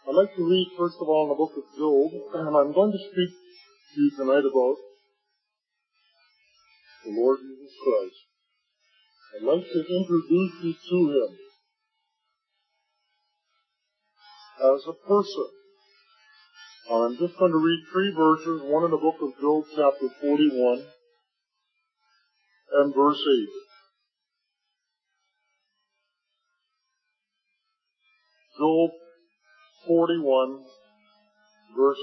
I'd like to read, first of all, in the book of Job, and I'm going to speak to you tonight about the Lord Jesus Christ. I'd like to introduce you to Him as a person. I'm just going to read 3 verses, one in the book of Job, chapter 41, and verse 8. Job 41, verse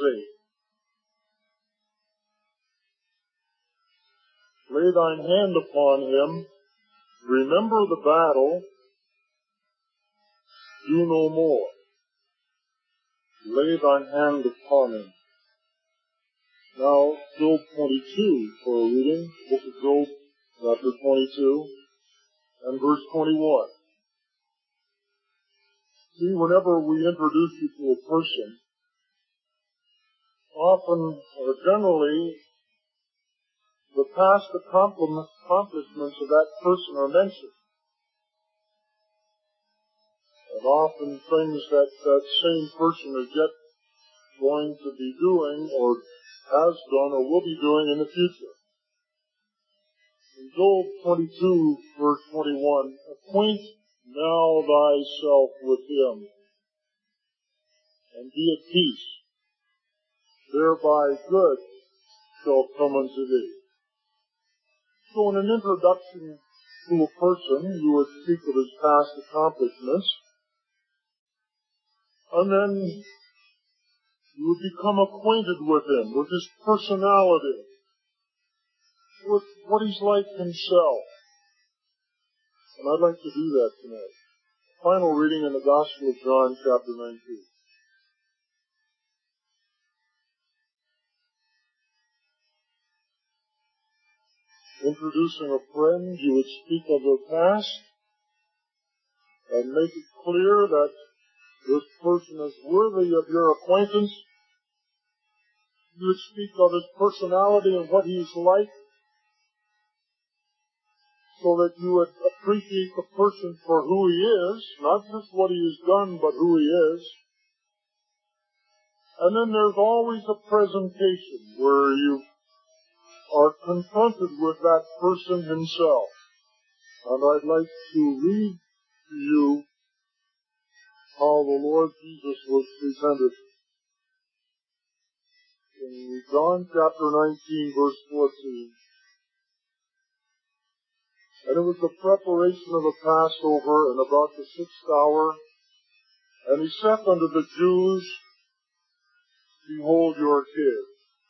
8. Lay thine hand upon him, remember the battle, do no more. Lay thine hand upon him. Now, Job 22 for a reading, book of Job, chapter 22, and verse 21. See, whenever we introduce you to a person, often or generally, the past accomplishments of that person are mentioned. And often things that same person is yet going to be doing or has done or will be doing in the future. In Job 22, verse 21, acquaint now thyself with him, and be at peace. Thereby good shall come unto thee. So in an introduction to a person, you would speak of his past accomplishments, and then you would become acquainted with him, with his personality, with what he's like himself. And I'd like to do that tonight. Final reading in the Gospel of John, chapter 19. Introducing a friend, you would speak of their past and make it clear that this person is worthy of your acquaintance. You would speak of his personality and what he's like, so that you would appreciate the person for who he is, not just what he has done, but who he is. And then there's always a presentation where you are confronted with that person himself. And I'd like to read to you how the Lord Jesus was presented. In John chapter 19, verse 14. And it was the preparation of the Passover, and about the 6th hour. And he saith unto the Jews, Behold your kid.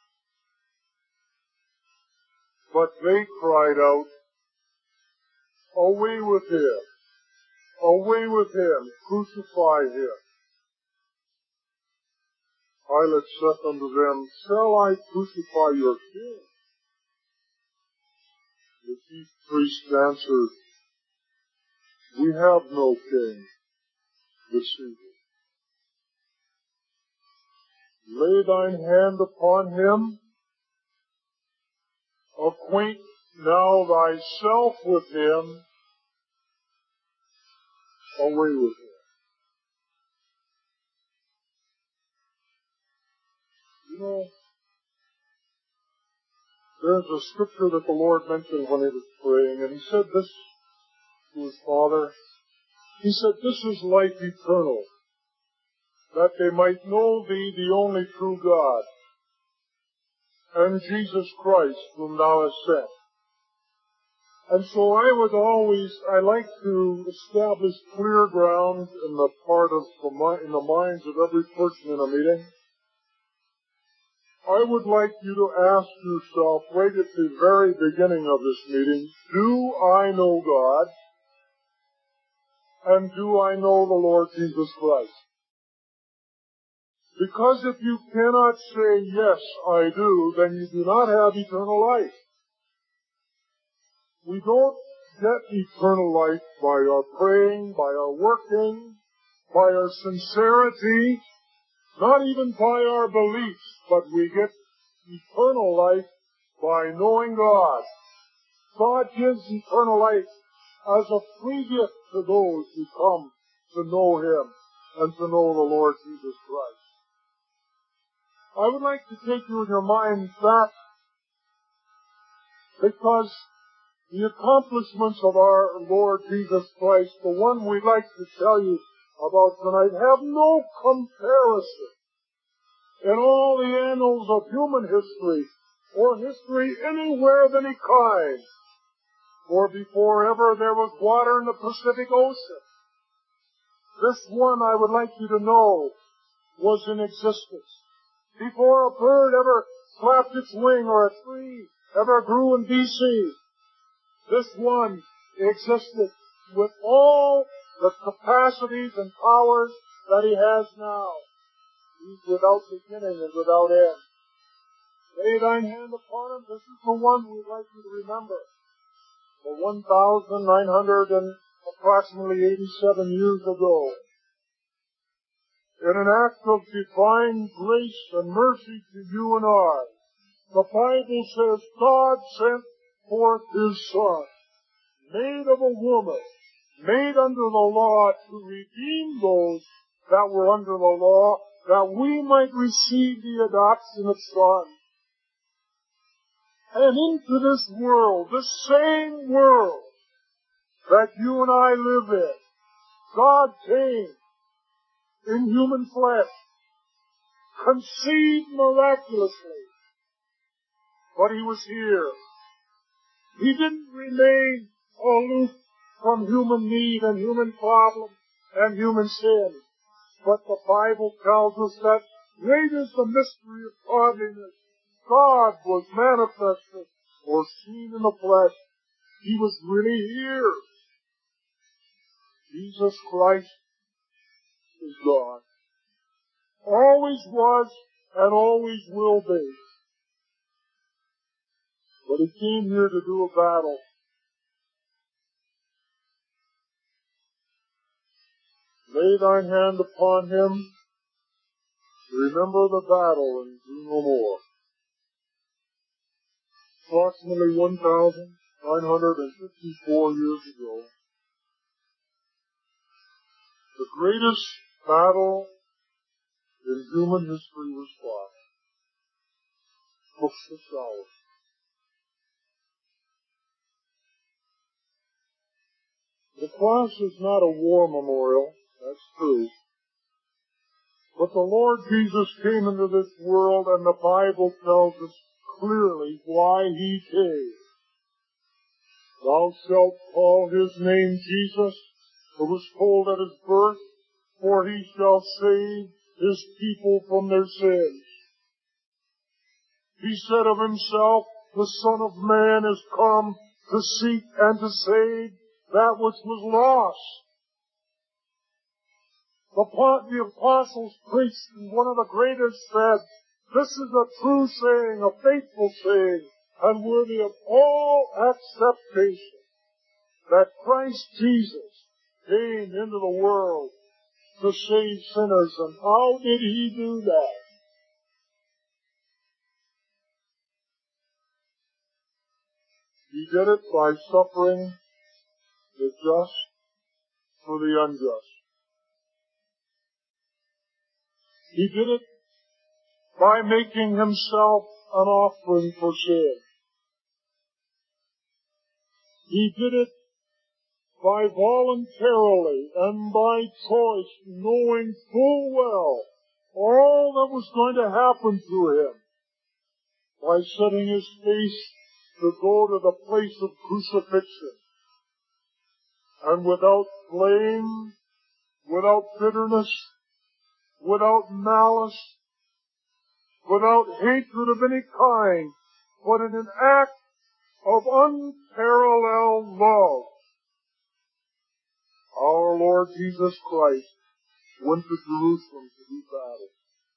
But they cried out, Away with him! Away with him! Crucify him! Pilate saith unto them, Shall I crucify your king? The chief priest answered, We have no king but Caesar. Lay thine hand upon him, acquaint now thyself with him, away with him. You know, there's a scripture that the Lord mentioned when he was praying, and he said this to his Father. He said, This is life eternal, that they might know thee, the only true God, and Jesus Christ, whom thou hast sent. And so I like to establish clear ground in the minds of every person in a meeting. I would like you to ask yourself right at the very beginning of this meeting, do I know God? And do I know the Lord Jesus Christ? Because if you cannot say, yes, I do, then you do not have eternal life. We don't get eternal life by our praying, by our working, by our sincerity, not even by our beliefs, but we get eternal life by knowing God. God gives eternal life as a free gift to those who come to know Him and to know the Lord Jesus Christ. I would like to take you in your mind back because the accomplishments of our Lord Jesus Christ, the one we'd like to tell you about tonight, have no comparison in all the annals of human history or history anywhere of any kind. For before ever there was water in the Pacific Ocean, this one, I would like you to know, was in existence. Before a bird ever flapped its wing or a tree ever grew in BC, this one existed with all the capacities and powers that he has now. He's without beginning and without end. Lay thine hand upon him. This is the one we'd like you to remember. For 1,900 and approximately 87 years ago, in an act of divine grace and mercy to you and I, the Bible says God sent forth his Son, made of a woman, made under the law, to redeem those that were under the law, that we might receive the adoption of sons. And into this world, the same world that you and I live in, God came in human flesh, conceived miraculously, but he was here. He didn't remain aloof from human need and human problems and human sin. But the Bible tells us that great is the mystery of godliness. God was manifested or seen in the flesh. He was really here. Jesus Christ is God. Always was and always will be. But he came here to do a battle. Lay thine hand upon him. Remember the battle and do no more. Approximately 1,954 years ago, the greatest battle in human history was fought. Took 6 hours. The cross is not a war memorial, that's true. But the Lord Jesus came into this world, and the Bible tells us clearly why he came. Thou shalt call his name Jesus, it was told at his birth, for he shall save his people from their sins. He said of himself, the Son of Man is come to seek and to save that which was lost. The apostles preached, and one of the greatest said, this is a true saying, a faithful saying, and worthy of all acceptation, that Christ Jesus came into the world to save sinners. And how did he do that? He did it by suffering the just for the unjust. He did it by making himself an offering for sin. He did it by voluntarily and by choice, knowing full well all that was going to happen to him, by setting his face to go to the place of crucifixion. And without blame, without bitterness, without malice, without hatred of any kind, but in an act of unparalleled love, our Lord Jesus Christ went to Jerusalem to do battle.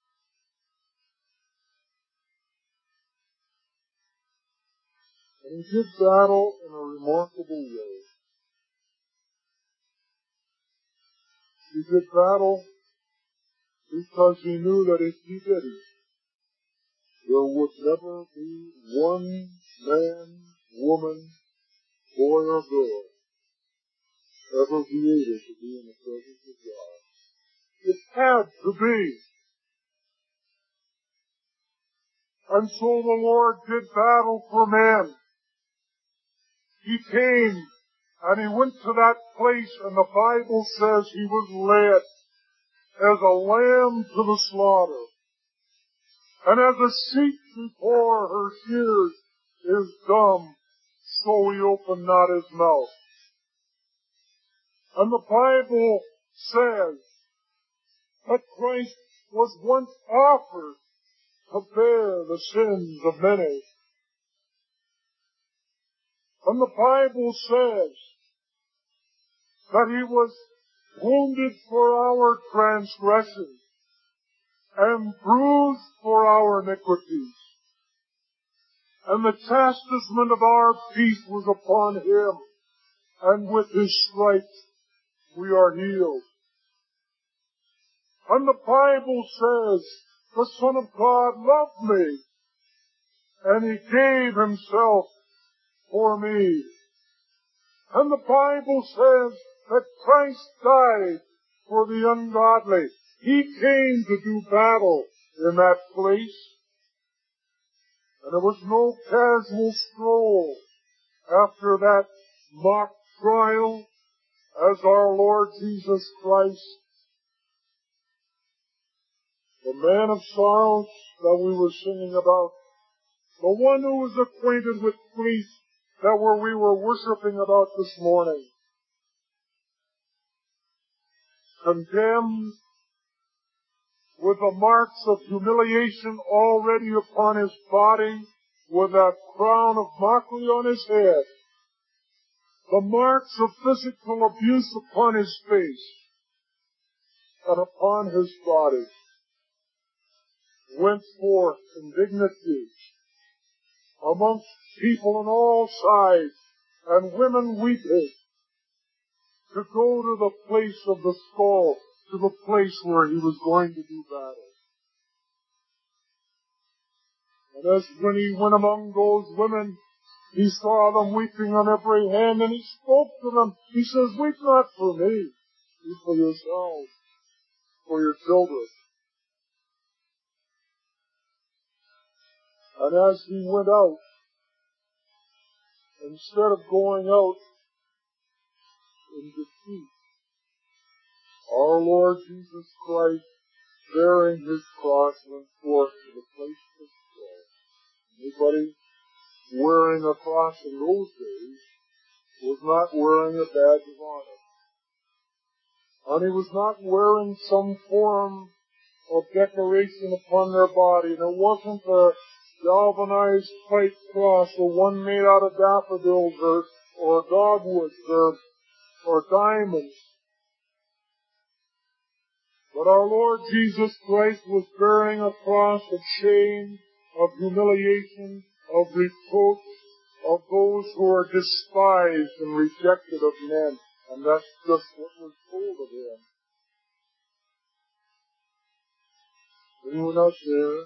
And he did battle in a remarkable way. He did battle because he knew that if he did it, there would never be one man, woman, boy or girl ever be able to be in the presence of God. If had to be. And so the Lord did battle for men. He came and He went to that place, and the Bible says He was led as a lamb to the slaughter. And as a sheep before her shears is dumb, so He opened not His mouth. And the Bible says that Christ was once offered to bear the sins of many. And the Bible says that He was wounded for our transgressions and bruised for our iniquities. And the chastisement of our peace was upon Him, and with His stripes we are healed. And the Bible says the Son of God loved me, and He gave Himself for me. And the Bible says that Christ died for the ungodly. He came to do battle in that place. And it was no casual stroll after that mock trial as our Lord Jesus Christ, the man of sorrows that we were singing about, the one who was acquainted with grief that we were worshiping about this morning, condemned with the marks of humiliation already upon His body, with that crown of mockery on His head, the marks of physical abuse upon His face and upon His body, went forth in dignity amongst people on all sides, and women weeping, to go to the place of the skull, to the place where He was going to do battle. And as when He went among those women, He saw them weeping on every hand, and He spoke to them. He says, "Weep not for me, weep for yourselves, for your children." And as He went out, instead of going out in defeat, our Lord Jesus Christ, bearing His cross, went forth to the place of His cross. Anybody wearing a cross in those days was not wearing a badge of honor. And He was not wearing some form of decoration upon their body. And it wasn't a galvanized white cross, or one made out of daffodils or dogwoods or diamonds. But our Lord Jesus Christ was bearing a cross of shame, of humiliation, of reproach, of those who are despised and rejected of men. And that's just what was told of Him. He went out there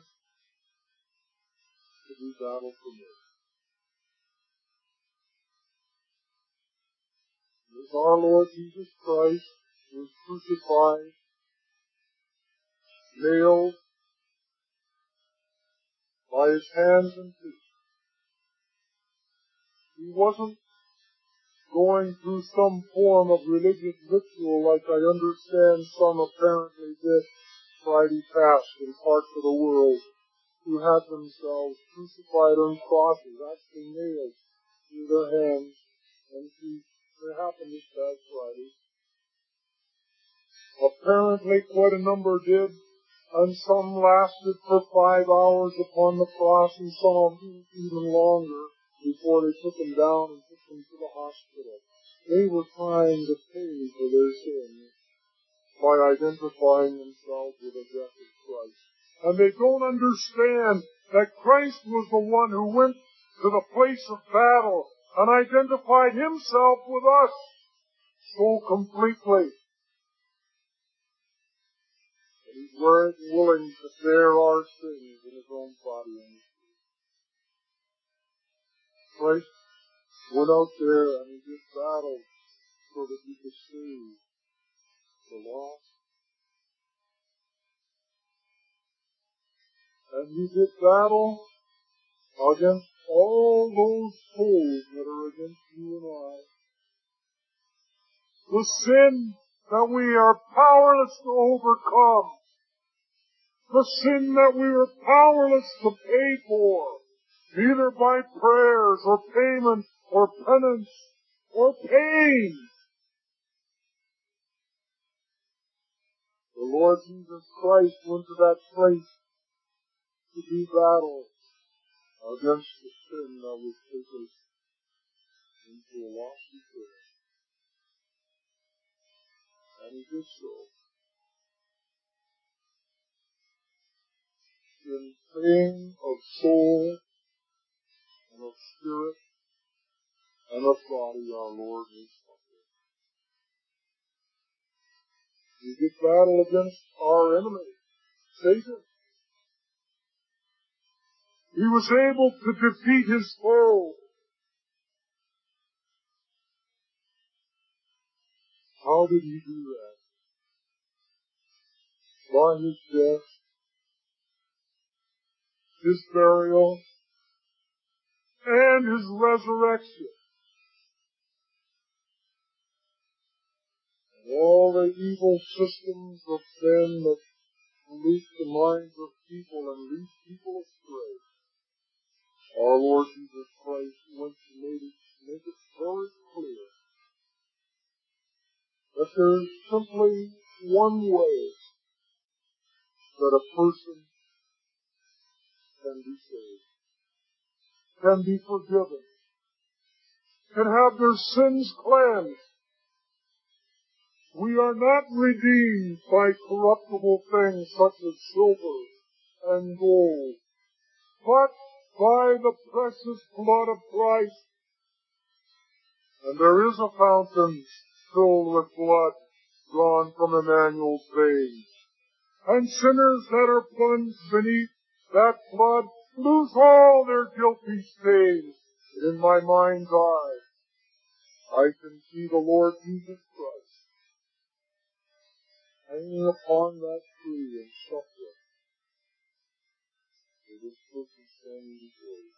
to do battle for me. As our Lord Jesus Christ was crucified, nailed by His hands and feet, He wasn't going through some form of religious ritual like I understand some apparently did Friday past in parts of the world, who had themselves crucified on crosses, actually nailed through their hands and feet. It happened this past Friday. Apparently quite a number did, and some lasted for 5 hours upon the cross, and some even longer before they took Him down and took Him to the hospital. They were trying to pay for their sins by identifying themselves with the death of Christ. And they don't understand that Christ was the one who went to the place of battle and identified Himself with us so completely. And He's willing to bear our sins in His own body. Christ went out there and He did battle so that He could save the lost And we did battle against all those foes that are against you and I. The sin that we are powerless to overcome. The sin that we are powerless to pay for, either by prayers or payment or penance or pain. The Lord Jesus Christ went to that place to do battle against the sin that would take us into a lofty prayer. And he did so. In pain of soul and of spirit and of body, our Lord has suffered. We did battle against our enemy, Satan. He was able to defeat his foe. How did he do that? By his death, his burial, and his resurrection. And all the evil systems of sin that pollute the minds of people and lead people astray, our Lord Jesus Christ went to make it very clear that there is simply one way that a person can be saved, can be forgiven, can have their sins cleansed. We are not redeemed by corruptible things such as silver and gold, but by the precious blood of Christ. And there is a fountain filled with blood drawn from Emmanuel's veins. And sinners that are plunged beneath that blood lose all their guilty stains. In my mind's eye, I can see the Lord Jesus Christ hanging upon that tree and suffering for this person standing before you.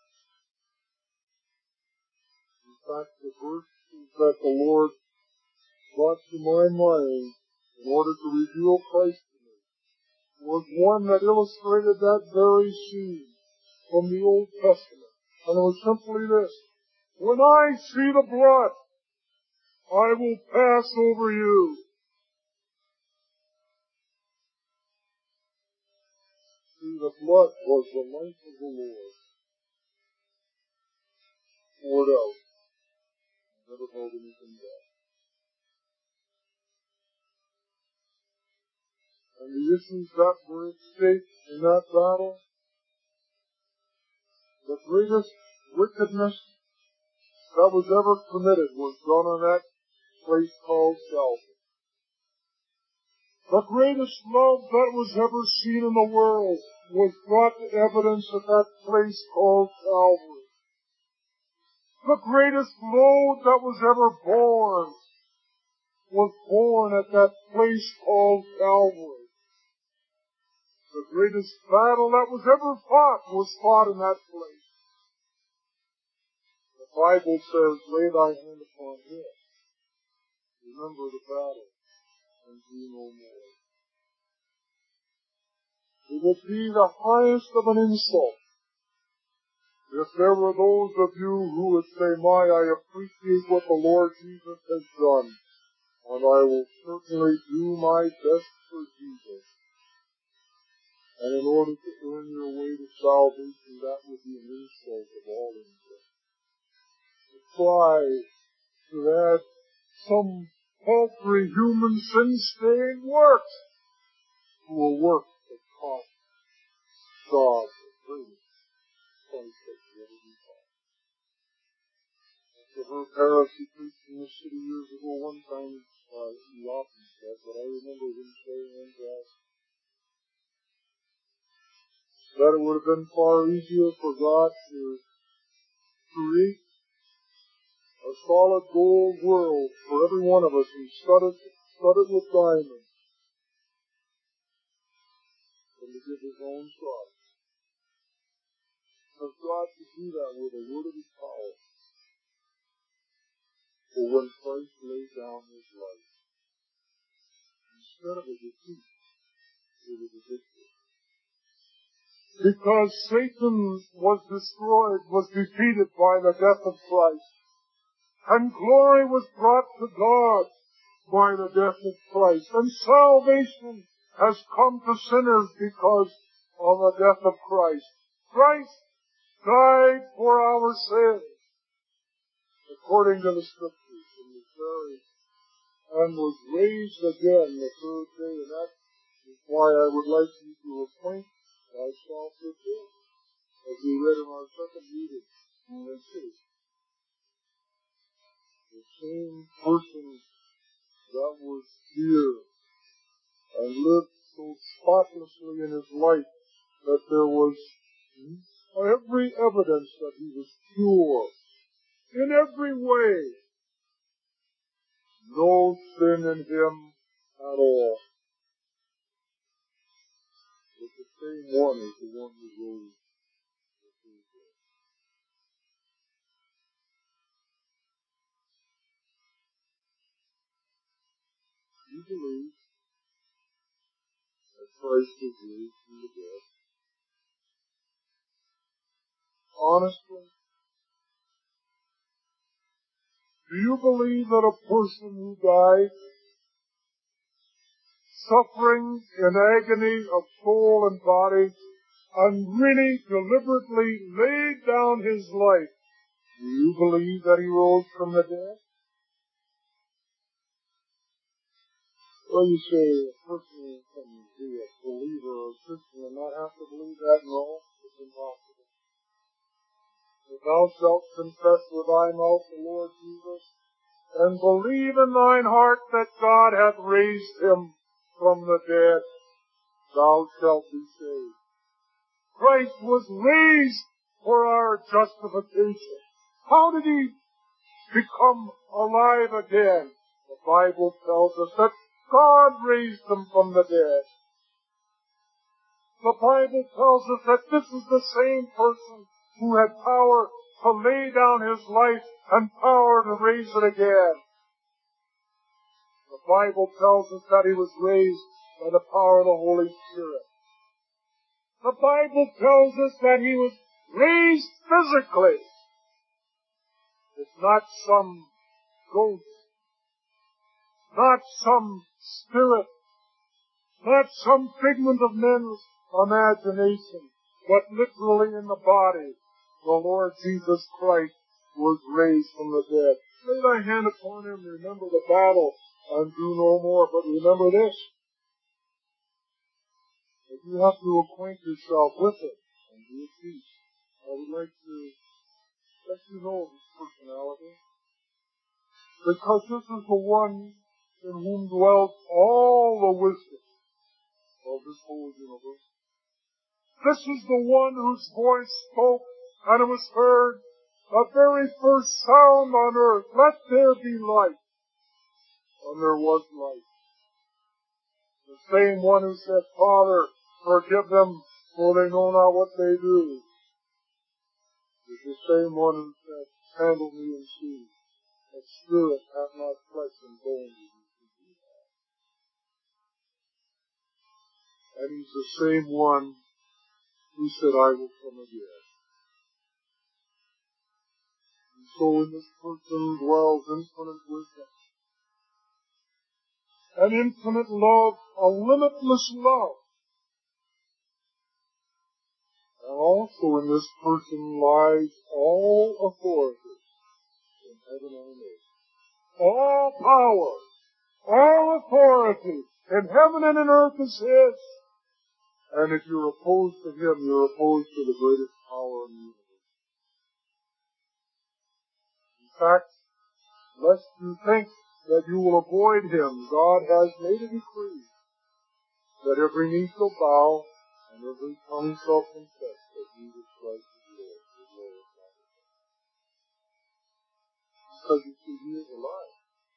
In fact, the verses that the Lord brought to my mind in order to reveal Christ to me was one that illustrated that very scene from the Old Testament. And it was simply this: when I see the blood, I will pass over you. See, the blood was the life of the Lord poured out. Never held anything back. And the issues that were at stake in that battle, the greatest wickedness that was ever committed was done on that place called Calvary. The greatest love that was ever seen in the world was brought to evidence at that place called Calvary. The greatest load that was ever borne was born at that place called Calvary. The greatest battle that was ever fought was fought in that place. The Bible says, lay thy hand upon him. Remember the battle and do no more. It would be the highest of an insult if there were those of you who would say, I appreciate what the Lord Jesus has done, and I will certainly do my best for Jesus. And in order to earn your way to salvation, that would be an insult of all insults. To try to add some paltry human sin-stained work to a work that cost God the greatest price that could ever be taught. After her parents, he preached in the city years ago one time, he often said, but I remember him saying that it would have been far easier for God to create a solid gold world for every one of us and studded with diamonds than to give his own son of God to do that with a word of His power. For when Christ laid down His life, instead of a defeat, it was a victory. Because Satan was destroyed, was defeated by the death of Christ. And glory was brought to God by the death of Christ. And salvation has come to sinners because of the death of Christ. Christ died for our sins, according to the Scriptures, and was raised again the third day. And that is why I would like you to acquaint thyself with this, as we read in our second reading. This is the same person that was here and lived so spotlessly in his life that there was every evidence that he was pure in every way. No sin in him at all. But the same one is the one who rose. You believe that Christ was raised from the dead? Honestly? Do you believe that a person who died, suffering in agony of soul and body, and really deliberately laid down his life, do you believe that he rose from the dead? Well, you say a person can be a believer or a Christian and not have to believe that? No, it's impossible. If thou shalt confess with thy mouth the Lord Jesus, and believe in thine heart that God hath raised him from the dead, thou shalt be saved. Christ was raised for our justification. How did he become alive again? The Bible tells us that God raised him from the dead. The Bible tells us that this is the same person who had power to lay down his life and power to raise it again. The Bible tells us that he was raised by the power of the Holy Spirit. The Bible tells us that he was raised physically. It's not some ghost, not some spirit, not some figment of men's imagination, but literally in the body, the Lord Jesus Christ was raised from the dead. Lay thy hand upon him, remember the battle, and do no more. But remember this, if you have to acquaint yourself with it and be at peace, I would like to let you know of his personality, because this is the one in whom dwells all the wisdom of this whole universe. This is the one whose voice spoke, and it was heard, the very first sound on earth, let there be light. And there was light. The same one who said, Father, forgive them, for they know not what they do, is the same one who said, handle me and see. That spirit hath not flesh and bone as you can do that. And he's the same one who said, I will come again. And so in this person dwells infinite wisdom, an infinite love, a limitless love. And also in this person lies all authority in heaven and earth. All power, all authority in heaven and in earth is his. And if you're opposed to him, you're opposed to the greatest power in the universe. In fact, lest you think that you will avoid him, God has made a decree that every knee shall bow and every tongue shall confess that Jesus Christ is Lord, the glory of God. Because you see, he is alive.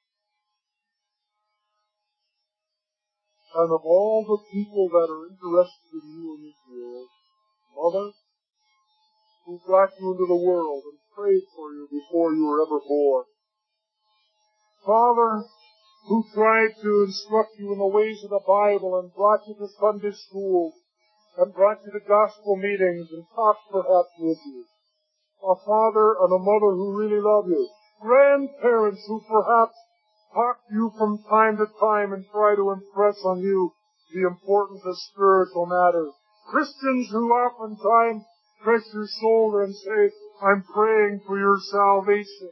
And of all the people that are interested in you in this world, mother, who brought you into the world and prayed for you before you were ever born. Father, who tried to instruct you in the ways of the Bible and brought you to Sunday school and brought you to gospel meetings and talked perhaps with you. A father and a mother who really love you. Grandparents who perhaps talk to you from time to time and try to impress on you the importance of spiritual matters. Christians who oftentimes press your shoulder and say, I'm praying for your salvation.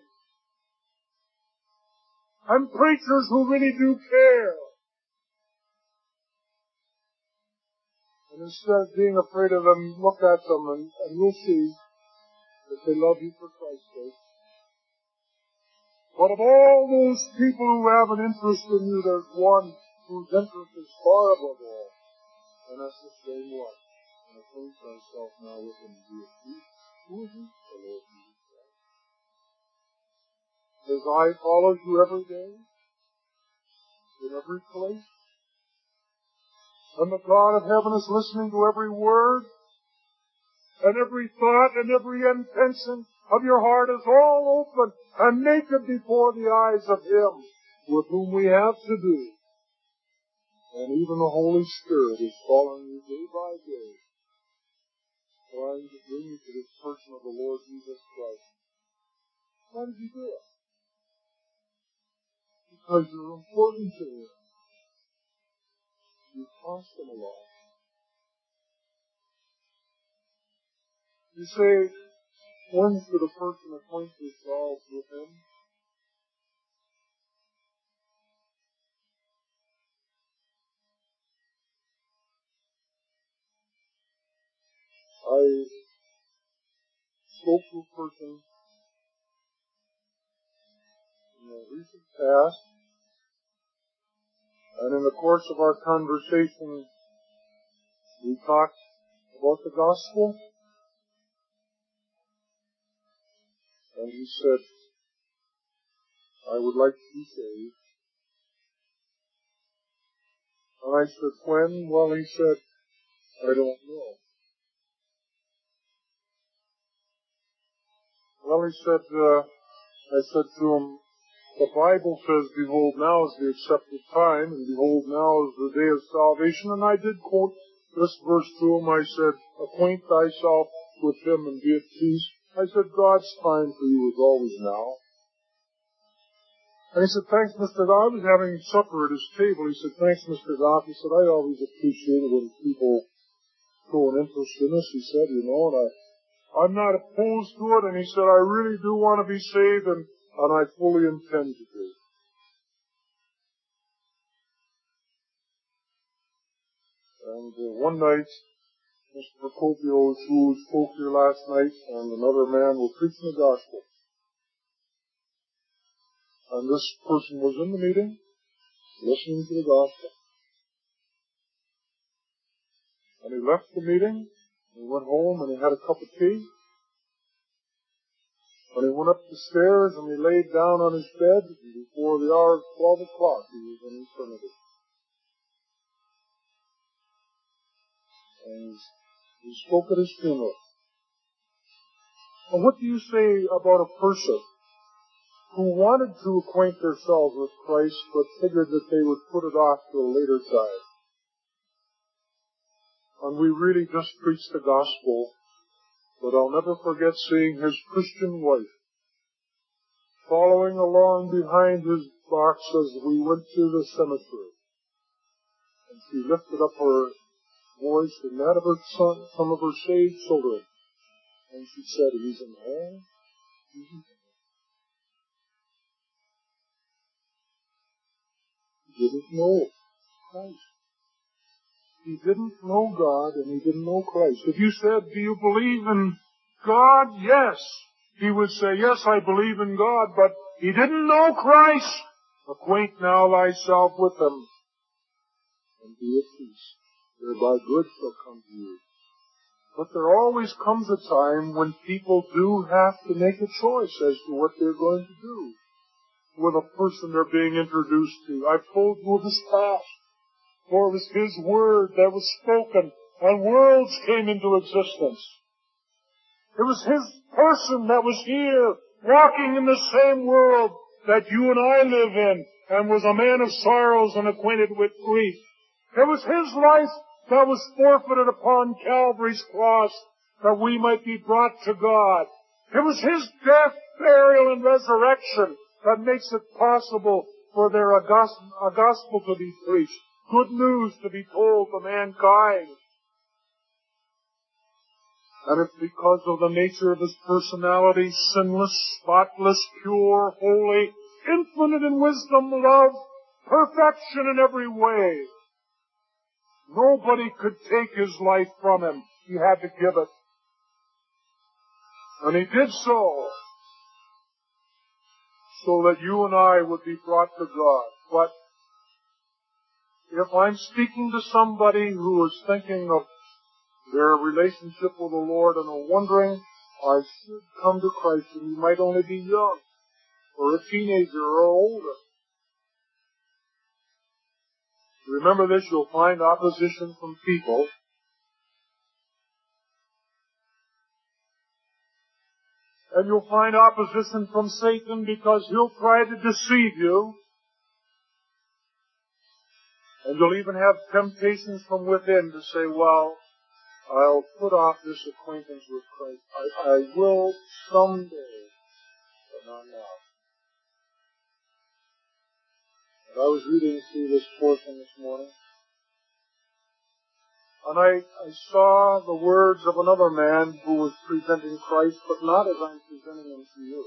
And preachers who really do care. And instead of being afraid of them, look at them and you'll see that they love you for Christ's sake. But of all those people who have an interest in you, there's one whose interest is far above all. And that's the same one. And I place myself now with him to be a peace. Who is he? The Lord Jesus Christ. His eye follows you every day, in every place. And the God of heaven is listening to every word, and every thought, and every intention of your heart is all open and naked before the eyes of Him with whom we have to do. And even the Holy Spirit is following you day by day, trying to bring you to this person of the Lord Jesus Christ. How did He do it? Because you're important to Him. You toss Him along. You say, when should a person acquaint themselves with Him? I spoke to a person in the recent past, and in the course of our conversation, we talked about the gospel, and he said, I would like to be saved. And I said, when? Well, he said, I don't know. Well, he said, I said to him, the Bible says, behold, now is the accepted time, and behold, now is the day of salvation. And I did quote this verse to him. I said, acquaint thyself with Him and be at peace. I said, God's time for you is always now. And he said, thanks, Mr. Goff. I was having supper at his table. He said, thanks, Mr. Goff. He said, I always appreciate it when people show an interest in us. He said, and I'm not opposed to it. And he said, I really do want to be saved, and I fully intend to do. And one night, Mr. Procopio, who spoke here last night, and another man were preaching the gospel. And this person was in the meeting, listening to the gospel. And he left the meeting, and he went home, and he had a cup of tea. And he went up the stairs, and he laid down on his bed, and before the hour of 12 o'clock, he was in eternity. And he spoke at his funeral. And what do you say about a person who wanted to acquaint themselves with Christ, but figured that they would put it off to a later time? And we really just preached the gospel, but I'll never forget seeing his Christian wife following along behind his box as we went to the cemetery. And she lifted up her voice and that of her son, some of her saved children. And she said, he's in hell. He didn't know Christ. He didn't know God, and he didn't know Christ. If you said, do you believe in God? Yes. He would say, yes, I believe in God, but he didn't know Christ. Acquaint now thyself with Him, and be at peace. Thereby good shall come to you. But there always comes a time when people do have to make a choice as to what they're going to do with a person they're being introduced to. I've told you of his past, for it was His word that was spoken, and worlds came into existence. It was His person that was here, walking in the same world that you and I live in, and was a man of sorrows and acquainted with grief. It was His life that was forfeited upon Calvary's cross, that we might be brought to God. It was His death, burial, and resurrection that makes it possible for a gospel to be preached, good news to be told to mankind. And it's because of the nature of His personality, sinless, spotless, pure, holy, infinite in wisdom, love, perfection in every way. Nobody could take His life from Him. He had to give it. And He did so that you and I would be brought to God. But if I'm speaking to somebody who is thinking of their relationship with the Lord and are wondering, I should come to Christ, and you might only be young, or a teenager, or older. Remember this, you'll find opposition from people. And you'll find opposition from Satan, because he'll try to deceive you. And you'll even have temptations from within to say, well, I'll put off this acquaintance with Christ. I will someday, but not now. And I was reading through this portion this morning, and I saw the words of another man who was presenting Christ, but not as I'm presenting Him to you.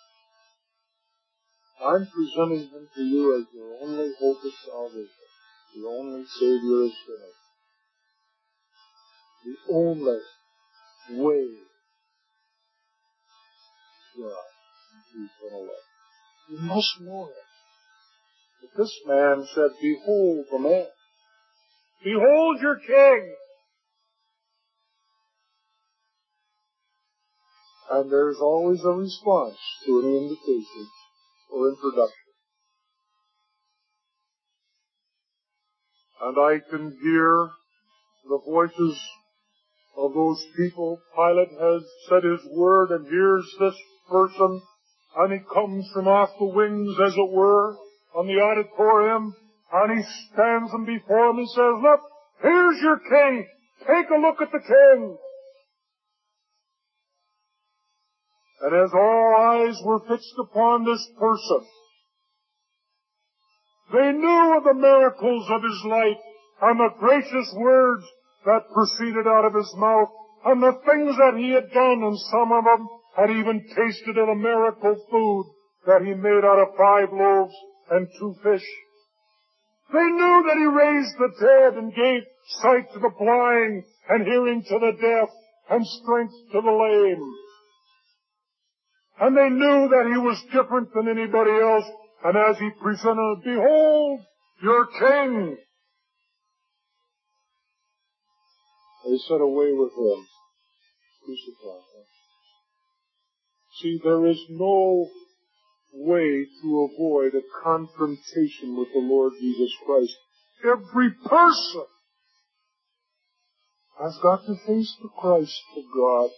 I'm presenting Him to you as your only hope of salvation, your only Savior of sinners, the only way to God into eternal life. You must know it. But this man said, behold the man. Behold your King. And there's always a response to any invitation or introduction. And I can hear the voices of those people. Pilate has said his word, and here's this person, and he comes from off the wings, as it were, on the auditorium, and he stands them before him and says, look, here's your King. Take a look at the King. And as all eyes were fixed upon this person, they knew of the miracles of His life and the gracious words that proceeded out of His mouth and the things that He had done, and some of them had even tasted of the miracle food that He made out of 5 loaves and 2 fish. They knew that He raised the dead and gave sight to the blind and hearing to the deaf and strength to the lame. And they knew that He was different than anybody else. And as He presented, behold, your King, they said, away with Him, crucify Him. See, there is no way to avoid a confrontation with the Lord Jesus Christ. Every person has got to face the Christ of God.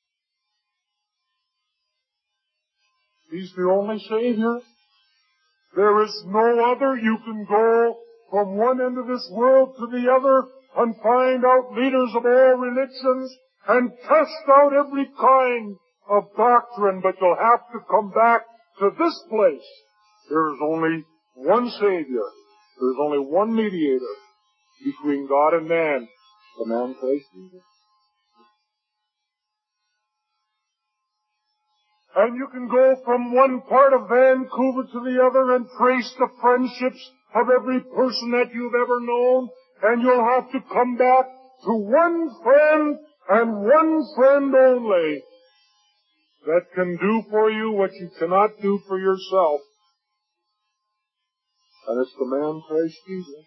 He's the only Savior. There is no other. You can go from one end of this world to the other and find out leaders of all religions and test out every kind of doctrine, but you'll have to come back to this place. There is only one Savior. There is only one mediator between God and man, the man Christ Jesus. And you can go from one part of Vancouver to the other and trace the friendships of every person that you've ever known, and you'll have to come back to one friend and one friend only that can do for you what you cannot do for yourself. And it's the man Christ Jesus.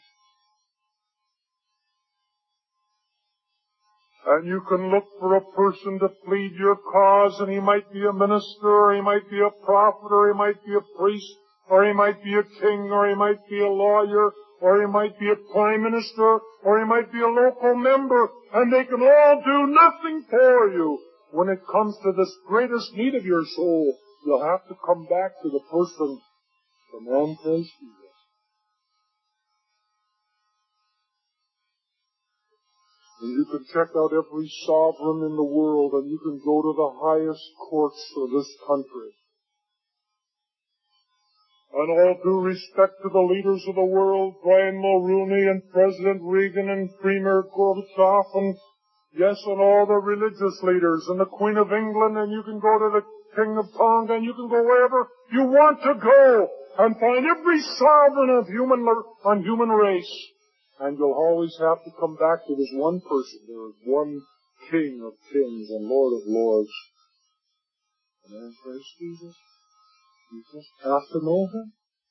And you can look for a person to plead your cause, and he might be a minister, or he might be a prophet, or he might be a priest, or he might be a king, or he might be a lawyer, or he might be a prime minister, or he might be a local member, and they can all do nothing for you when it comes to this greatest need of your soul, you'll have to come back to the person, the man Christ Jesus. And you can check out every sovereign in the world, and you can go to the highest courts of this country. And all due respect to the leaders of the world, Brian Mulroney and President Reagan and Premier Gorbachev, and yes, and all the religious leaders, and the Queen of England, and you can go to the King of Tonga, and you can go wherever you want to go, and find every sovereign of human race. And you'll always have to come back to this one person. There is one King of kings and Lord of lords. And then Christ Jesus. You just have to know Him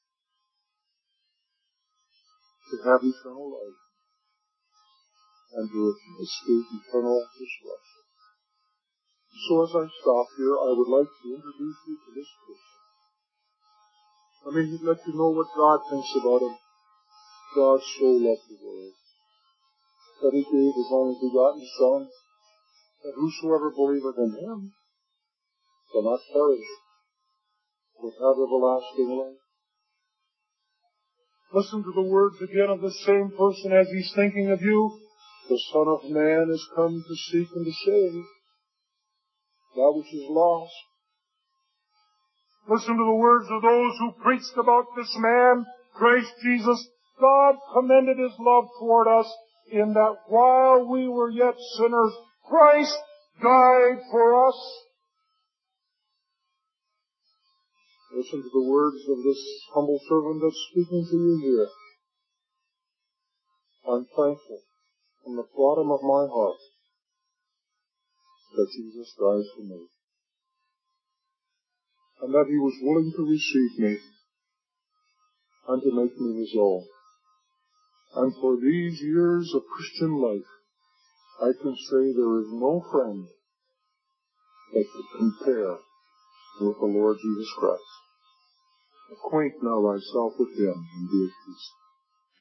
to have eternal life and to escape eternal destruction. So as I stop here, I would like to introduce you to this person. Let me let you know what God thinks about him. God so loved the world that He gave His only begotten Son, that whosoever believeth in Him shall not perish, but have everlasting life. Listen to the words again of the same person as He's thinking of you. The Son of Man is come to seek and to save that which is lost. Listen to the words of those who preached about this man, Christ Jesus. God commended His love toward us in that while we were yet sinners, Christ died for us. Listen to the words of this humble servant that's speaking to you here. I'm thankful from the bottom of my heart that Jesus died for me, and that He was willing to receive me and to make me His own. And for these years of Christian life, I can say there is no friend that could compare with the Lord Jesus Christ. Acquaint now thyself with Him and be at peace.